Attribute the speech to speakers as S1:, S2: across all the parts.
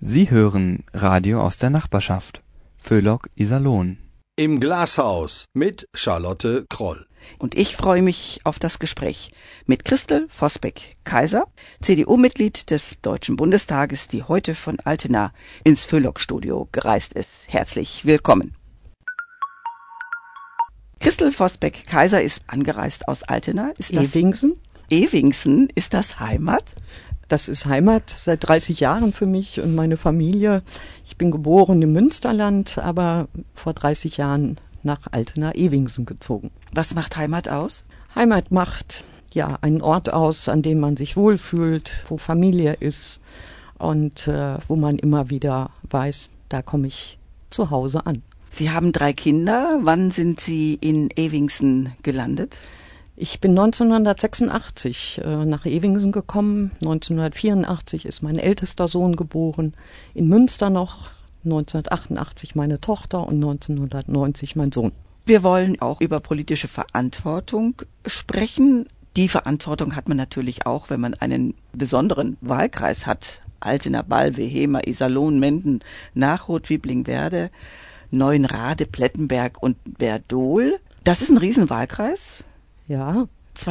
S1: Sie hören Radio aus der Nachbarschaft. Föhlock Iserlohn.
S2: Im Glashaus mit Charlotte Kroll.
S3: Und ich freue mich auf das Gespräch mit Christel Vosbeck-Kaiser, CDU-Mitglied des Deutschen Bundestages, die heute von Altena ins Föhlock-Studio gereist ist. Herzlich willkommen. Christel Vosbeck-Kaiser ist angereist aus Altena. Ist das
S4: Ewingsen.
S3: Ewingsen, ist das Heimat?
S4: Das ist Heimat seit 30 Jahren für mich und meine Familie. Ich bin geboren im Münsterland, aber vor 30 Jahren nach Altena-Ewingsen gezogen.
S3: Was macht Heimat aus?
S4: Heimat macht ja einen Ort aus, an dem man sich wohlfühlt, wo Familie ist und wo man immer wieder weiß, da komme ich zu Hause an.
S3: Sie haben 3 Kinder. Wann sind Sie in Ewingsen gelandet?
S4: Ich bin 1986 nach Ewingsen gekommen. 1984 ist mein ältester Sohn geboren. In Münster noch. 1988 meine Tochter und 1990 mein Sohn.
S3: Wir wollen auch über politische Verantwortung sprechen. Die Verantwortung hat man natürlich auch, wenn man einen besonderen Wahlkreis hat. Altena, Balve, Hemer, Iserlohn, Menden, Nachrod, Wiblingwerde, Neuenrade, Plettenberg und Werdohl. Das ist ein Riesenwahlkreis.
S4: Ja.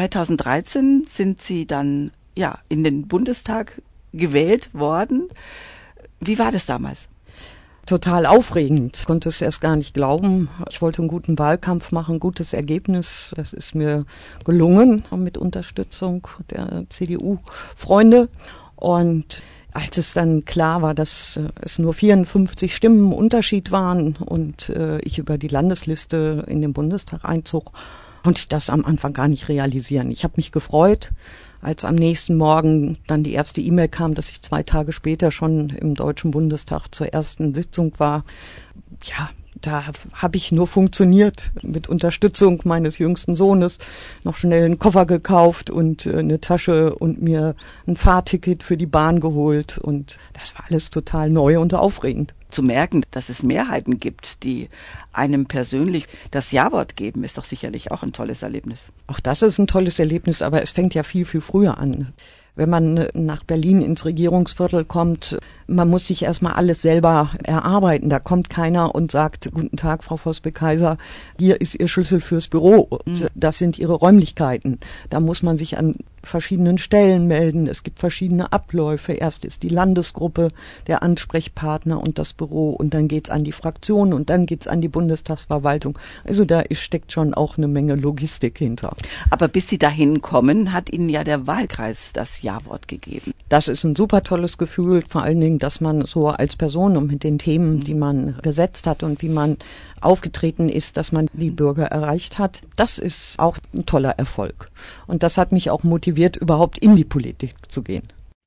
S3: 2013 sind Sie dann in den Bundestag gewählt worden. Wie war das damals?
S4: Total aufregend. Ich konnte es erst gar nicht glauben. Ich wollte einen guten Wahlkampf machen, ein gutes Ergebnis. Das ist mir gelungen mit Unterstützung der CDU-Freunde. Und als es dann klar war, dass es nur 54 Stimmen Unterschied waren und ich über die Landesliste in den Bundestag einzog, konnte ich das am Anfang gar nicht realisieren. Ich habe mich gefreut, als am nächsten Morgen dann die erste E-Mail kam, dass ich 2 Tage später schon im Deutschen Bundestag zur ersten Sitzung war. Ja, da habe ich nur funktioniert mit Unterstützung meines jüngsten Sohnes, noch schnell einen Koffer gekauft und eine Tasche und mir ein Fahrticket für die Bahn geholt. Und das war alles total neu und aufregend.
S3: Zu merken, dass es Mehrheiten gibt, die einem persönlich das Ja-Wort geben, ist doch sicherlich auch ein tolles Erlebnis.
S4: Auch das ist ein tolles Erlebnis, aber es fängt ja viel, viel früher an. Wenn man nach Berlin ins Regierungsviertel kommt, man muss sich erstmal alles selber erarbeiten. Da kommt keiner und sagt, guten Tag, Frau Vosbeck-Kaiser, hier ist Ihr Schlüssel fürs Büro. Und das sind Ihre Räumlichkeiten. Da muss man sich an verschiedenen Stellen melden. Es gibt verschiedene Abläufe. Erst ist die Landesgruppe der Ansprechpartner und das Büro und dann geht's an die Fraktion und dann geht's an die Bundestagsverwaltung. Also da steckt schon auch eine Menge Logistik hinter.
S3: Aber bis Sie dahin kommen, hat Ihnen ja der Wahlkreis das Ja-Wort gegeben.
S4: Das ist ein super tolles Gefühl, vor allen Dingen, dass man so als Person und mit den Themen, die man gesetzt hat und wie man aufgetreten ist, dass man die Bürger erreicht hat. Das ist auch ein toller Erfolg. Und das hat mich auch motiviert, überhaupt in die Politik zu gehen.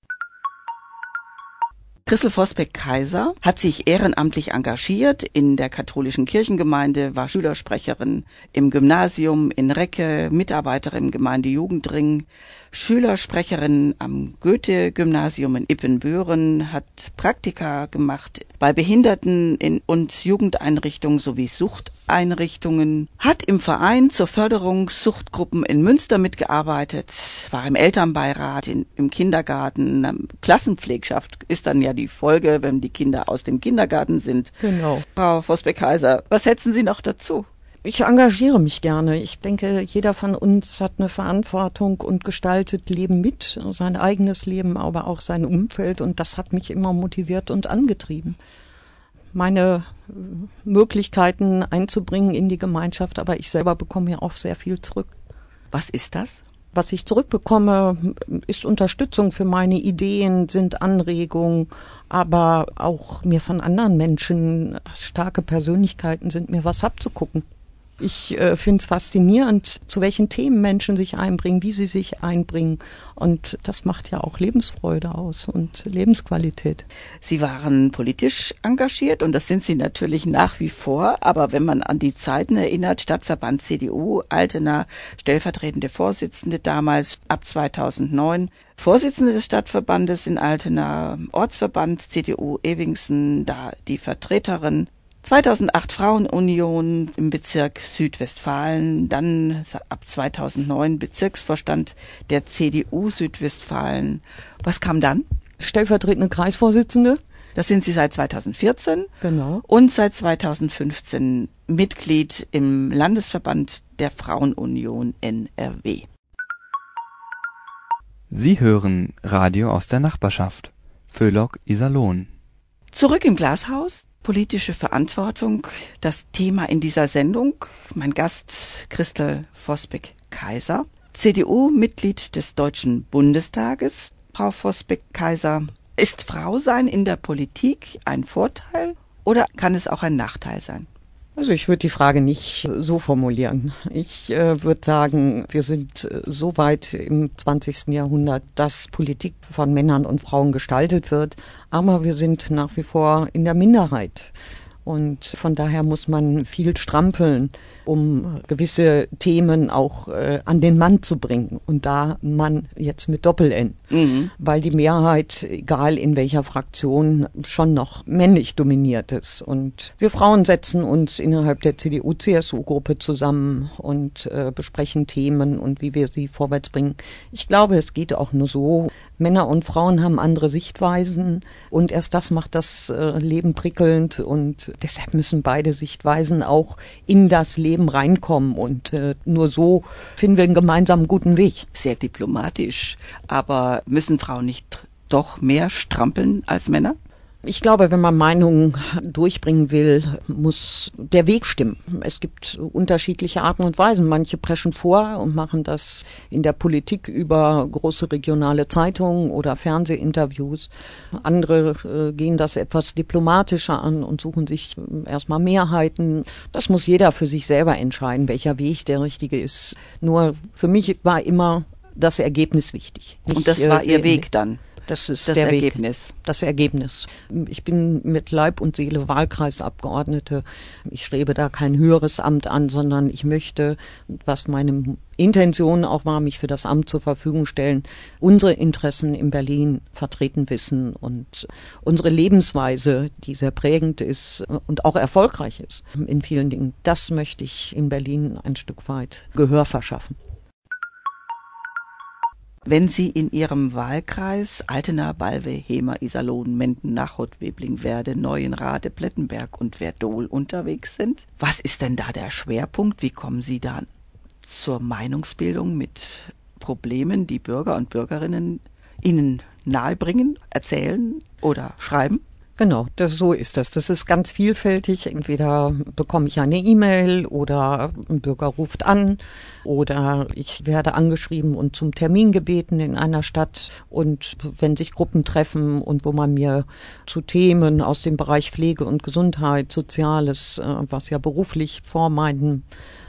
S3: Christel Vosbeck-Kaiser hat sich ehrenamtlich engagiert in der katholischen Kirchengemeinde, war Schülersprecherin im Gymnasium in Recke, Mitarbeiterin im Gemeindejugendring, Schülersprecherin am Goethe-Gymnasium in Ippenbüren, hat Praktika gemacht bei Behinderten- und Jugendeinrichtungen sowie Suchteinrichtungen, hat im Verein zur Förderung Suchtgruppen in Münster mitgearbeitet, war im Elternbeirat, im Kindergarten, Klassenpflegschaft ist dann ja die Folge, wenn die Kinder aus dem Kindergarten sind.
S4: Genau.
S3: Frau Vosbeck-Kaiser, was setzen Sie noch dazu?
S4: Ich engagiere mich gerne. Ich denke, jeder von uns hat eine Verantwortung und gestaltet Leben mit, sein eigenes Leben, aber auch sein Umfeld. Und das hat mich immer motiviert und angetrieben. Meine Möglichkeiten einzubringen in die Gemeinschaft, aber ich selber bekomme ja auch sehr viel zurück.
S3: Was ist das?
S4: Was ich zurückbekomme, ist Unterstützung für meine Ideen, sind Anregungen, aber auch mir von anderen Menschen, starke Persönlichkeiten sind mir was abzugucken. Ich finde es faszinierend, zu welchen Themen Menschen sich einbringen, wie sie sich einbringen. Und das macht ja auch Lebensfreude aus und Lebensqualität.
S3: Sie waren politisch engagiert und das sind Sie natürlich nach wie vor. Aber wenn man an die Zeiten erinnert, Stadtverband CDU, Altena, stellvertretende Vorsitzende damals ab 2009, Vorsitzende des Stadtverbandes in Altena, Ortsverband CDU Ewingsen, da die Vertreterin. 2008 Frauenunion im Bezirk Südwestfalen, dann ab 2009 Bezirksvorstand der CDU Südwestfalen. Was kam dann?
S4: Stellvertretende Kreisvorsitzende
S3: Das sind Sie seit 2014.
S4: Genau.
S3: Und seit 2015 Mitglied im Landesverband der Frauenunion NRW.
S1: Sie hören Radio aus der Nachbarschaft. Föhlock, Iserlohn.
S3: Zurück im Glashaus. Politische Verantwortung, das Thema in dieser Sendung. Mein Gast Christel Vosbeck-Kaiser, CDU-Mitglied des Deutschen Bundestages. Frau Vosbeck-Kaiser, ist Frausein in der Politik ein Vorteil oder kann es auch ein Nachteil sein?
S4: Also ich würde die Frage nicht so formulieren. Ich würde sagen, wir sind so weit im 20. Jahrhundert, dass Politik von Männern und Frauen gestaltet wird, aber wir sind nach wie vor in der Minderheit. Und von daher muss man viel strampeln, um gewisse Themen auch an den Mann zu bringen. Und da Mann jetzt mit Doppel-N. Weil die Mehrheit, egal in welcher Fraktion, schon noch männlich dominiert ist. Und wir Frauen setzen uns innerhalb der CDU-CSU-Gruppe zusammen und besprechen Themen und wie wir sie vorwärts bringen. Ich glaube, es geht auch nur so. Männer und Frauen haben andere Sichtweisen und erst das macht das Leben prickelnd und deshalb müssen beide Sichtweisen auch in das Leben reinkommen und nur so finden wir einen gemeinsamen guten Weg.
S3: Sehr diplomatisch, aber müssen Frauen nicht doch mehr strampeln als Männer?
S4: Ich glaube, wenn man Meinungen durchbringen will, muss der Weg stimmen. Es gibt unterschiedliche Arten und Weisen. Manche preschen vor und machen das in der Politik über große regionale Zeitungen oder Fernsehinterviews. Andere gehen das etwas diplomatischer an und suchen sich erstmal Mehrheiten. Das muss jeder für sich selber entscheiden, welcher Weg der richtige ist. Nur für mich war immer das Ergebnis wichtig.
S3: Und das war Ihr Weg dann?
S4: Das ist
S3: das
S4: der
S3: Ergebnis.
S4: Weg. Das Ergebnis. Ich bin mit Leib und Seele Wahlkreisabgeordnete. Ich strebe da kein höheres Amt an, sondern ich möchte, was meine Intention auch war, mich für das Amt zur Verfügung stellen, unsere Interessen in Berlin vertreten wissen und unsere Lebensweise, die sehr prägend ist und auch erfolgreich ist in vielen Dingen. Das möchte ich in Berlin ein Stück weit Gehör verschaffen.
S3: Wenn Sie in Ihrem Wahlkreis Altena, Balve, Hemer, Iserlohn, Menden, Nachod, Webling, Werde, Neuenrade, Plettenberg und Werdohl unterwegs sind, was ist denn da der Schwerpunkt? Wie kommen Sie da zur Meinungsbildung mit Problemen, die Bürger und Bürgerinnen Ihnen nahebringen, erzählen oder schreiben?
S4: Genau, so ist das. Das ist ganz vielfältig. Entweder bekomme ich eine E-Mail oder ein Bürger ruft an oder ich werde angeschrieben und zum Termin gebeten in einer Stadt. Und wenn sich Gruppen treffen und wo man mir zu Themen aus dem Bereich Pflege und Gesundheit, Soziales, was ja beruflich vor meinem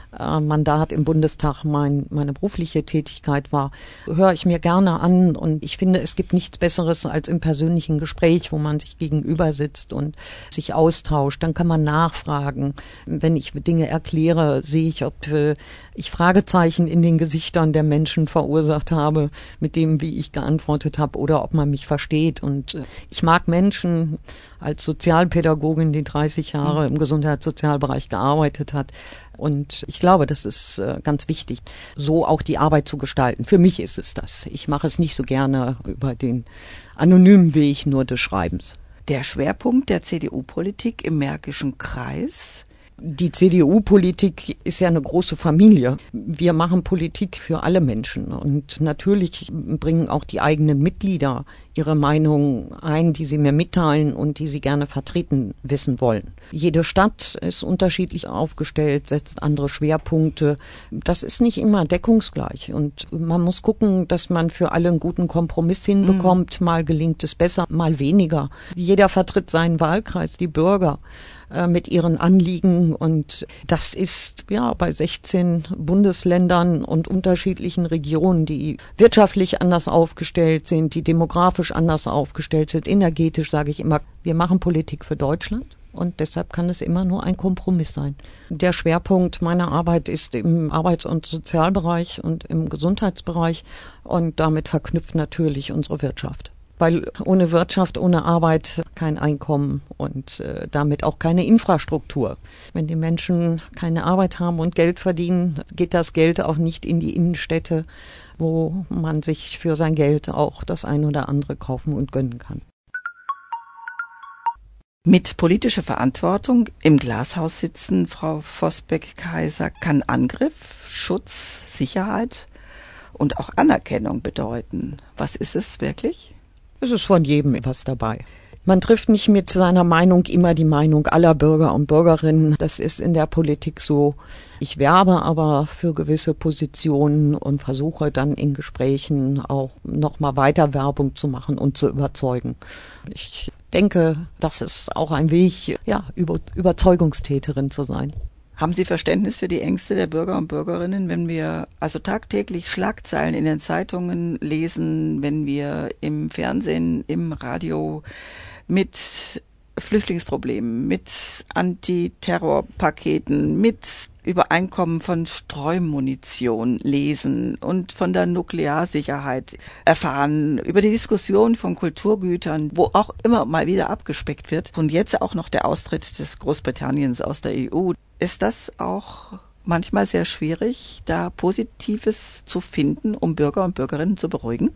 S4: Mandat im Bundestag meine berufliche Tätigkeit war, höre ich mir gerne an und ich finde, es gibt nichts Besseres als im persönlichen Gespräch, wo man sich gegenüber sitzt und sich austauscht. Dann kann man nachfragen. Wenn ich Dinge erkläre, sehe ich, ob ich Fragezeichen in den Gesichtern der Menschen verursacht habe, mit dem, wie ich geantwortet habe, oder ob man mich versteht. Und ich mag Menschen als Sozialpädagogin, die 30 Jahre im Gesundheitssozialbereich gearbeitet hat. Und ich glaube, das ist ganz wichtig, so auch die Arbeit zu gestalten. Für mich ist es das. Ich mache es nicht so gerne über den anonymen Weg nur des Schreibens.
S3: Der Schwerpunkt der CDU-Politik im Märkischen Kreis?
S4: Die CDU-Politik ist ja eine große Familie. Wir machen Politik für alle Menschen und natürlich bringen auch die eigenen Mitglieder ihre Meinung ein, die sie mir mitteilen und die sie gerne vertreten wissen wollen. Jede Stadt ist unterschiedlich aufgestellt, setzt andere Schwerpunkte. Das ist nicht immer deckungsgleich und man muss gucken, dass man für alle einen guten Kompromiss hinbekommt. Mal gelingt es besser, mal weniger. Jeder vertritt seinen Wahlkreis, die Bürger mit ihren Anliegen und das ist ja bei 16 Bundesländern und unterschiedlichen Regionen, die wirtschaftlich anders aufgestellt sind, die demografisch anders aufgestellt sind, energetisch sage ich immer, wir machen Politik für Deutschland und deshalb kann es immer nur ein Kompromiss sein. Der Schwerpunkt meiner Arbeit ist im Arbeits- und Sozialbereich und im Gesundheitsbereich und damit verknüpft natürlich unsere Wirtschaft. Weil ohne Wirtschaft, ohne Arbeit kein Einkommen und damit auch keine Infrastruktur. Wenn die Menschen keine Arbeit haben und Geld verdienen, geht das Geld auch nicht in die Innenstädte, wo man sich für sein Geld auch das ein oder andere kaufen und gönnen kann.
S3: Mit politischer Verantwortung im Glashaus sitzen, Frau Vosbeck-Kaiser, kann Angriff, Schutz, Sicherheit und auch Anerkennung bedeuten. Was ist es wirklich?
S4: Es ist von jedem was dabei. Man trifft nicht mit seiner Meinung immer die Meinung aller Bürger und Bürgerinnen. Das ist in der Politik so. Ich werbe aber für gewisse Positionen und versuche dann in Gesprächen auch nochmal weiter Werbung zu machen und zu überzeugen. Ich denke, das ist auch ein Weg, Überzeugungstäterin zu sein.
S3: Haben Sie Verständnis für die Ängste der Bürger und Bürgerinnen, wenn wir also tagtäglich Schlagzeilen in den Zeitungen lesen, wenn wir im Fernsehen, im Radio mit Flüchtlingsproblemen, mit Antiterrorpaketen, mit Übereinkommen von Streumunition lesen und von der Nuklearsicherheit erfahren, über die Diskussion von Kulturgütern, wo auch immer mal wieder abgespeckt wird und jetzt auch noch der Austritt des Großbritanniens aus der EU. Ist das auch manchmal sehr schwierig, da Positives zu finden, um Bürger und Bürgerinnen zu beruhigen?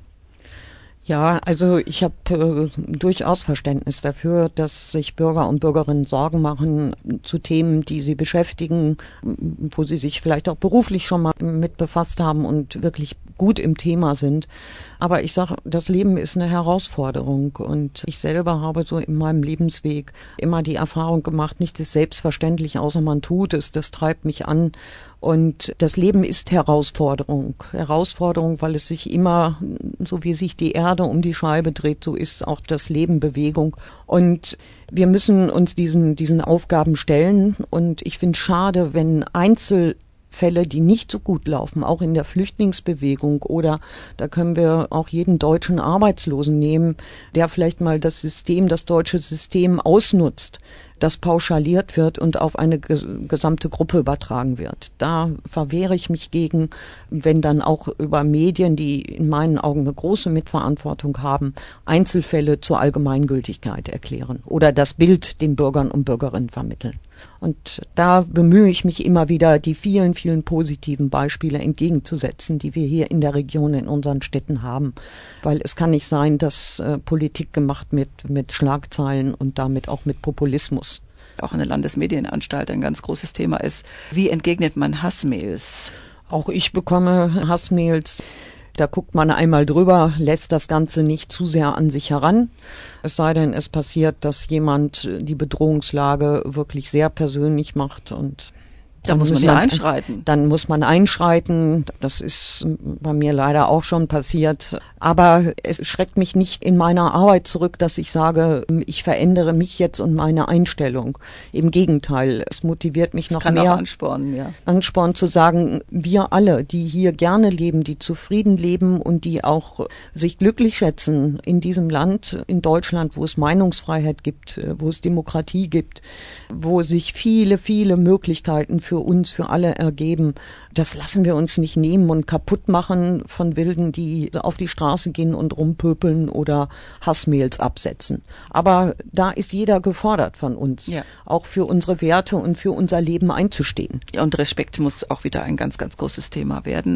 S4: Ja, also ich habe durchaus Verständnis dafür, dass sich Bürger und Bürgerinnen Sorgen machen zu Themen, die sie beschäftigen, wo sie sich vielleicht auch beruflich schon mal mit befasst haben und wirklich gut im Thema sind. Aber ich sage, das Leben ist eine Herausforderung und ich selber habe so in meinem Lebensweg immer die Erfahrung gemacht, nichts ist selbstverständlich, außer man tut es. Das treibt mich an. Und das Leben ist Herausforderung. Herausforderung, weil es sich immer, so wie sich die Erde um die Scheibe dreht, so ist auch das Leben Bewegung. Und wir müssen uns diesen Aufgaben stellen. Und ich finde es schade, wenn Einzelfälle, die nicht so gut laufen, auch in der Flüchtlingsbewegung, oder da können wir auch jeden deutschen Arbeitslosen nehmen, der vielleicht mal das deutsche System ausnutzt, das pauschaliert wird und auf eine gesamte Gruppe übertragen wird. Da verwehre ich mich gegen, wenn dann auch über Medien, die in meinen Augen eine große Mitverantwortung haben, Einzelfälle zur Allgemeingültigkeit erklären oder das Bild den Bürgern und Bürgerinnen vermitteln. Und da bemühe ich mich immer wieder, die vielen, vielen positiven Beispiele entgegenzusetzen, die wir hier in der Region, in unseren Städten haben. Weil es kann nicht sein, dass Politik gemacht mit Schlagzeilen und damit auch mit Populismus.
S3: Auch eine Landesmedienanstalt ein ganz großes Thema ist. Wie entgegnet man Hassmails?
S4: Auch ich bekomme Hassmails. Da guckt man einmal drüber, lässt das Ganze nicht zu sehr an sich heran. Es sei denn, es passiert, dass jemand die Bedrohungslage wirklich sehr persönlich macht und
S3: da muss man ja einschreiten.
S4: Dann muss man einschreiten. Das ist bei mir leider auch schon passiert. Aber es schreckt mich nicht in meiner Arbeit zurück, dass ich sage, ich verändere mich jetzt und meine Einstellung. Im Gegenteil, es motiviert mich noch mehr.
S3: Das kann auch anspornen, ja.
S4: Anspornen zu sagen, wir alle, die hier gerne leben, die zufrieden leben und die auch sich glücklich schätzen in diesem Land, in Deutschland, wo es Meinungsfreiheit gibt, wo es Demokratie gibt, wo sich viele, viele Möglichkeiten für uns, für alle ergeben. Das lassen wir uns nicht nehmen und kaputt machen von Wilden, die auf die Straße gehen und rumpöbeln oder Hassmails absetzen. Aber da ist jeder gefordert von uns, ja, auch für unsere Werte und für unser Leben einzustehen.
S3: Ja, und Respekt muss auch wieder ein ganz, ganz großes Thema werden.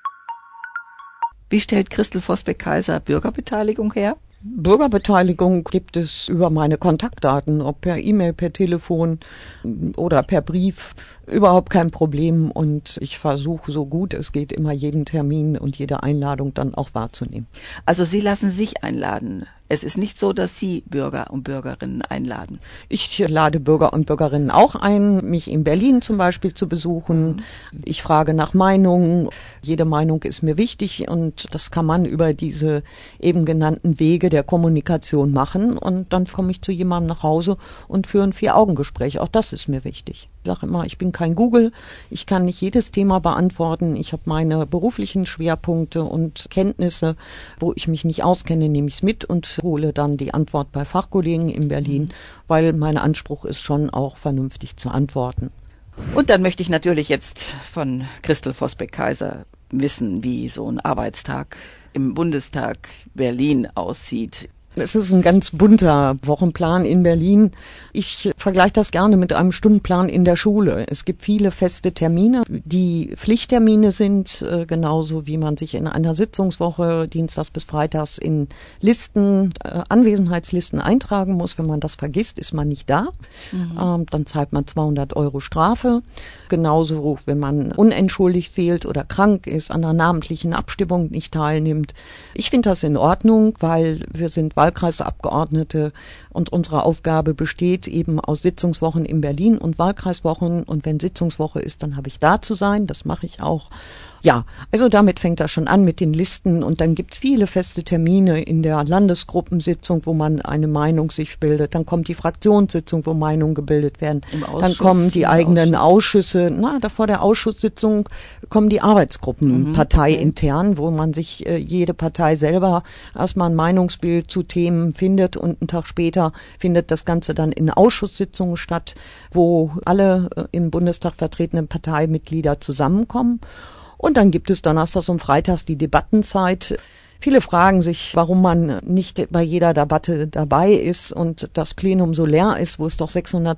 S3: Wie stellt Christel Vosbeck-Kaiser Bürgerbeteiligung her?
S4: Bürgerbeteiligung gibt es über meine Kontaktdaten, ob per E-Mail, per Telefon oder per Brief, überhaupt kein Problem. Und ich versuche, so gut es geht, immer jeden Termin und jede Einladung dann auch wahrzunehmen.
S3: Also Sie lassen sich einladen. Es ist nicht so, dass Sie Bürger und Bürgerinnen einladen.
S4: Ich lade Bürger und Bürgerinnen auch ein, mich in Berlin zum Beispiel zu besuchen. Ich frage nach Meinungen. Jede Meinung ist mir wichtig und das kann man über diese eben genannten Wege der Kommunikation machen. Und dann komme ich zu jemandem nach Hause und führe ein 4-Augen-Gespräch. Auch das ist mir wichtig. Ich sage immer, ich bin kein Google. Ich kann nicht jedes Thema beantworten. Ich habe meine beruflichen Schwerpunkte und Kenntnisse. Wo ich mich nicht auskenne, nehme ich es mit und hole dann die Antwort bei Fachkollegen in Berlin, weil mein Anspruch ist schon auch vernünftig zu antworten.
S3: Und dann möchte ich natürlich jetzt von Christel Vosbeck-Kaiser wissen, wie so ein Arbeitstag im Bundestag Berlin aussieht.
S4: Es ist ein ganz bunter Wochenplan in Berlin. Ich vergleiche das gerne mit einem Stundenplan in der Schule. Es gibt viele feste Termine, die Pflichttermine sind, genauso wie man sich in einer Sitzungswoche dienstags bis freitags in Listen, Anwesenheitslisten eintragen muss. Wenn man das vergisst, ist man nicht da. Dann zahlt man 200 € Strafe. Genauso, wenn man unentschuldigt fehlt oder krank ist, an einer namentlichen Abstimmung nicht teilnimmt. Ich finde das in Ordnung, weil wir sind Wahlkreisabgeordnete und unsere Aufgabe besteht eben aus Sitzungswochen in Berlin und Wahlkreiswochen. Und wenn Sitzungswoche ist, dann habe ich da zu sein. Das mache ich auch. Ja, also damit fängt das schon an mit den Listen und dann gibt's viele feste Termine in der Landesgruppensitzung, wo man eine Meinung sich bildet. Dann kommt die Fraktionssitzung, wo Meinungen gebildet werden. Dann kommen die eigenen Ausschüsse. Vor der Ausschusssitzung kommen die Arbeitsgruppen parteiintern, wo man sich jede Partei selber erstmal ein Meinungsbild zu Themen findet und einen Tag später findet das Ganze dann in Ausschusssitzungen statt, wo alle im Bundestag vertretenen Parteimitglieder zusammenkommen. Und dann gibt es donnerstags und freitags die Debattenzeit. Viele fragen sich, warum man nicht bei jeder Debatte dabei ist und das Plenum so leer ist, wo es doch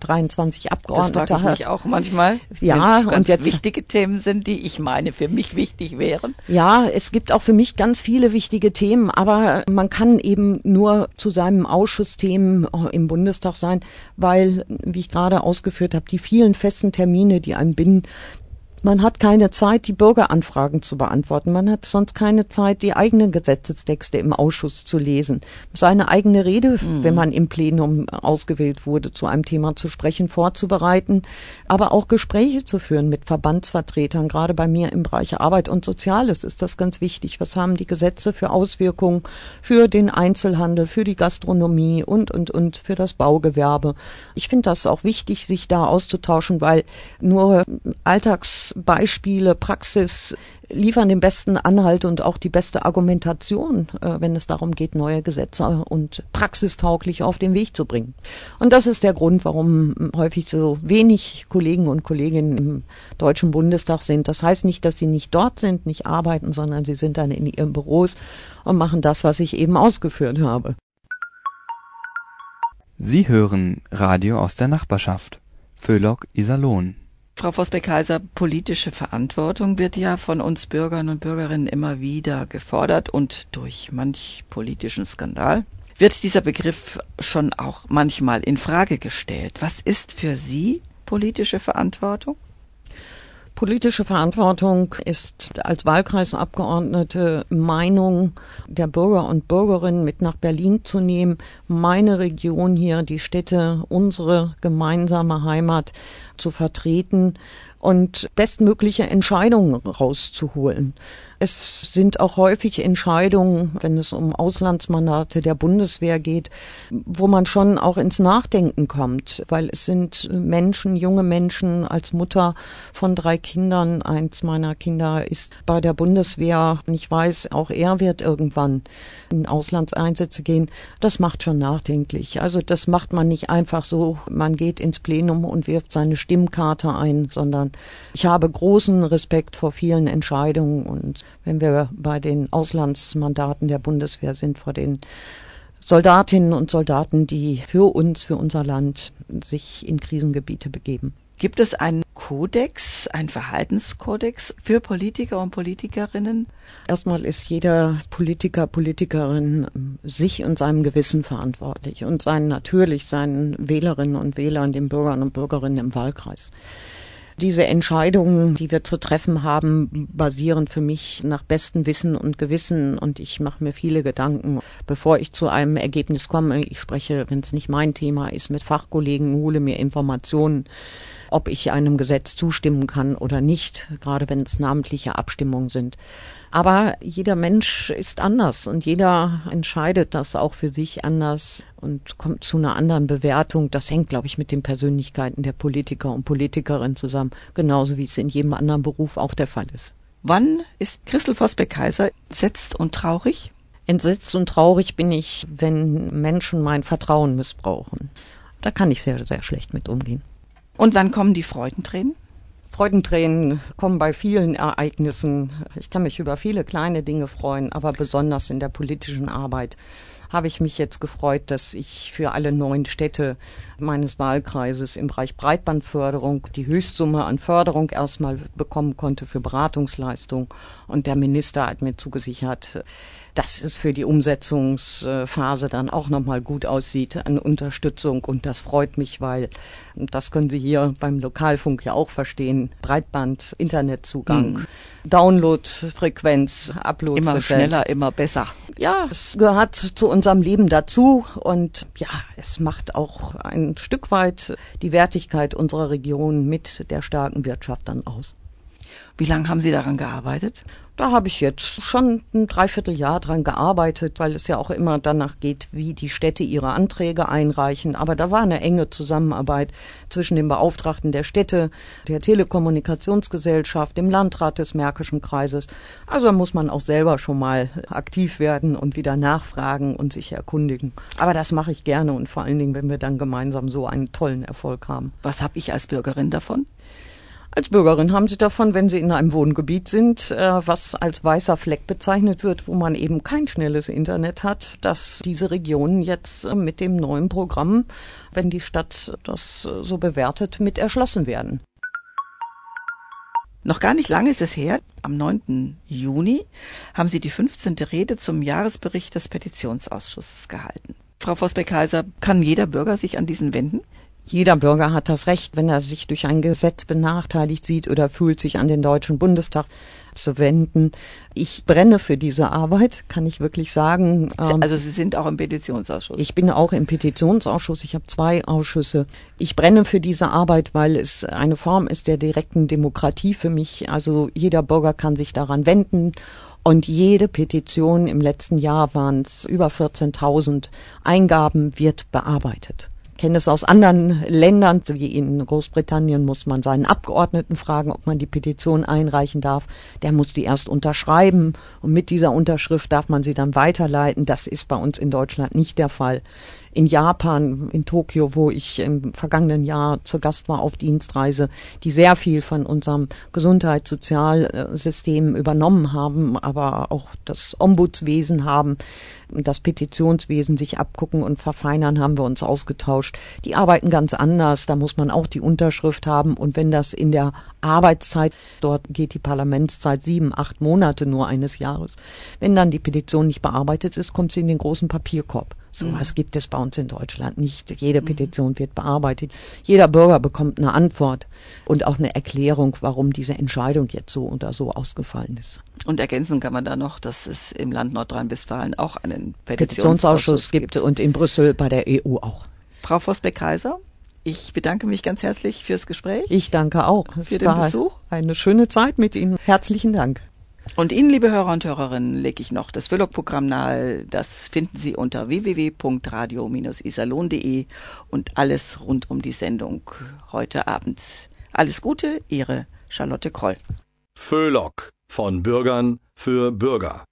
S4: 623 Abgeordnete hat.
S3: Das frage ich mich auch manchmal,
S4: ja,
S3: wenn es
S4: und jetzt
S3: wichtige Themen sind, die ich meine für mich wichtig wären.
S4: Ja, es gibt auch für mich ganz viele wichtige Themen, aber man kann eben nur zu seinem Ausschussthemen im Bundestag sein, weil, wie ich gerade ausgeführt habe, die vielen festen Termine, die einen binden. Man hat keine Zeit, die Bürgeranfragen zu beantworten. Man hat sonst keine Zeit, die eigenen Gesetzestexte im Ausschuss zu lesen. Seine eigene Rede, wenn man im Plenum ausgewählt wurde, zu einem Thema zu sprechen, vorzubereiten. Aber auch Gespräche zu führen mit Verbandsvertretern. Gerade bei mir im Bereich Arbeit und Soziales ist das ganz wichtig. Was haben die Gesetze für Auswirkungen für den Einzelhandel, für die Gastronomie und für das Baugewerbe? Ich finde das auch wichtig, sich da auszutauschen, weil nur Alltagsbeispiele, Praxis liefern den besten Anhalt und auch die beste Argumentation, wenn es darum geht, neue Gesetze und praxistauglich auf den Weg zu bringen. Und das ist der Grund, warum häufig so wenig Kollegen und Kolleginnen im Deutschen Bundestag sind. Das heißt nicht, dass sie nicht dort sind, nicht arbeiten, sondern sie sind dann in ihren Büros und machen das, was ich eben ausgeführt habe.
S1: Sie hören Radio aus der Nachbarschaft. Föhlock, Iserlohn.
S3: Frau Vosbeck-Kaiser, politische Verantwortung wird ja von uns Bürgern und Bürgerinnen immer wieder gefordert und durch manch politischen Skandal wird dieser Begriff schon auch manchmal in Frage gestellt. Was ist für Sie politische Verantwortung?
S4: Politische Verantwortung ist als Wahlkreisabgeordnete Meinung der Bürger und Bürgerinnen mit nach Berlin zu nehmen, meine Region hier, die Städte, unsere gemeinsame Heimat zu vertreten und bestmögliche Entscheidungen rauszuholen. Es sind auch häufig Entscheidungen, wenn es um Auslandsmandate der Bundeswehr geht, wo man schon auch ins Nachdenken kommt, weil es sind Menschen, junge Menschen, als Mutter von 3 Kindern. Eins meiner Kinder ist bei der Bundeswehr. Ich weiß, auch er wird irgendwann in Auslandseinsätze gehen. Das macht schon nachdenklich. Also das macht man nicht einfach so, man geht ins Plenum und wirft seine Stimmkarte ein, sondern ich habe großen Respekt vor vielen Entscheidungen und wenn wir bei den Auslandsmandaten der Bundeswehr sind, vor den Soldatinnen und Soldaten, die für uns, für unser Land sich in Krisengebiete begeben.
S3: Gibt es einen Kodex, einen Verhaltenskodex für Politiker und Politikerinnen?
S4: Erstmal ist jeder Politiker, Politikerin sich und seinem Gewissen verantwortlich und natürlich seinen Wählerinnen und Wählern, den Bürgern und Bürgerinnen im Wahlkreis. Diese Entscheidungen, die wir zu treffen haben, basieren für mich nach bestem Wissen und Gewissen und ich mache mir viele Gedanken, bevor ich zu einem Ergebnis komme. Ich spreche, wenn es nicht mein Thema ist, mit Fachkollegen, hole mir Informationen, ob ich einem Gesetz zustimmen kann oder nicht, gerade wenn es namentliche Abstimmungen sind. Aber jeder Mensch ist anders und jeder entscheidet das auch für sich anders und kommt zu einer anderen Bewertung. Das hängt, glaube ich, mit den Persönlichkeiten der Politiker und Politikerinnen zusammen, genauso wie es in jedem anderen Beruf auch der Fall ist.
S3: Wann ist Christel Vosbeck-Kaiser entsetzt und traurig?
S4: Entsetzt und traurig bin ich, wenn Menschen mein Vertrauen missbrauchen. Da kann ich sehr, sehr schlecht mit umgehen.
S3: Und wann kommen die Freudentränen?
S4: Freudentränen kommen bei vielen Ereignissen. Ich kann mich über viele kleine Dinge freuen, aber besonders in der politischen Arbeit habe ich mich jetzt gefreut, dass ich für alle 9 Städte meines Wahlkreises im Bereich Breitbandförderung die Höchstsumme an Förderung erstmal bekommen konnte für Beratungsleistung. Und der Minister hat mir zugesichert, dass es für die Umsetzungsphase dann auch nochmal gut aussieht an Unterstützung. Und das freut mich, weil, das können Sie hier beim Lokalfunk ja auch verstehen, Breitband, Internetzugang, Downloadfrequenz, Uploadfrequenz.
S3: Immer schneller, immer besser.
S4: Ja, es gehört zu unserem Leben dazu und ja, es macht auch ein Stück weit die Wertigkeit unserer Region mit der starken Wirtschaft dann aus.
S3: Wie lange haben Sie daran gearbeitet?
S4: Da habe ich jetzt schon ein Dreivierteljahr dran gearbeitet, weil es ja auch immer danach geht, wie die Städte ihre Anträge einreichen. Aber da war eine enge Zusammenarbeit zwischen dem Beauftragten der Städte, der Telekommunikationsgesellschaft, dem Landrat des Märkischen Kreises. Also da muss man auch selber schon mal aktiv werden und wieder nachfragen und sich erkundigen. Aber das mache ich gerne und vor allen Dingen, wenn wir dann gemeinsam so einen tollen Erfolg haben.
S3: Was habe ich als Bürgerin davon?
S4: Als Bürgerin haben Sie davon, wenn Sie in einem Wohngebiet sind, was als weißer Fleck bezeichnet wird, wo man eben kein schnelles Internet hat, dass diese Regionen jetzt mit dem neuen Programm, wenn die Stadt das so bewertet, mit erschlossen werden.
S3: Noch gar nicht lange ist es her, am 9. Juni haben Sie die 15. Rede zum Jahresbericht des Petitionsausschusses gehalten. Frau Vosbeck-Kaiser, kann jeder Bürger sich an diesen wenden?
S4: Jeder Bürger hat das Recht, wenn er sich durch ein Gesetz benachteiligt sieht oder fühlt, sich an den Deutschen Bundestag zu wenden. Ich brenne für diese Arbeit, kann ich wirklich sagen.
S3: Also Sie sind auch im Petitionsausschuss?
S4: Ich bin auch im Petitionsausschuss. Ich habe 2 Ausschüsse. Ich brenne für diese Arbeit, weil es eine Form ist der direkten Demokratie für mich. Also jeder Bürger kann sich daran wenden. Und jede Petition, im letzten Jahr waren es über 14.000 Eingaben, wird bearbeitet. Ich kenne es aus anderen Ländern, wie in Großbritannien muss man seinen Abgeordneten fragen, ob man die Petition einreichen darf. Der muss die erst unterschreiben und mit dieser Unterschrift darf man sie dann weiterleiten. Das ist bei uns in Deutschland nicht der Fall. In Japan, in Tokio, wo ich im vergangenen Jahr zu Gast war auf Dienstreise, die sehr viel von unserem Gesundheitssozialsystem übernommen haben, aber auch das Ombudswesen haben, das Petitionswesen sich abgucken und verfeinern, haben wir uns ausgetauscht. Die arbeiten ganz anders, da muss man auch die Unterschrift haben und wenn das in der Arbeitszeit, dort geht die Parlamentszeit 7, 8 Monate nur eines Jahres, wenn dann die Petition nicht bearbeitet ist, kommt sie in den großen Papierkorb. So was gibt es bei uns in Deutschland nicht. Jede Petition wird bearbeitet. Jeder Bürger bekommt eine Antwort und auch eine Erklärung, warum diese Entscheidung jetzt so oder so ausgefallen ist.
S3: Und ergänzen kann man da noch, dass es im Land Nordrhein-Westfalen auch einen
S4: Petitionsausschuss gibt und in Brüssel bei der EU auch.
S3: Frau Vosbeck-Kaiser, ich bedanke mich ganz herzlich fürs Gespräch.
S4: Ich danke auch.
S3: Für den Besuch.
S4: Eine schöne Zeit mit Ihnen. Herzlichen Dank.
S3: Und Ihnen, liebe Hörer und Hörerinnen, lege ich noch das Föhlock-Programm nahe. Das finden Sie unter www.radio-iserlohn.de und alles rund um die Sendung heute Abend. Alles Gute, Ihre Charlotte Kroll.
S2: Föhlock, von Bürgern für Bürger.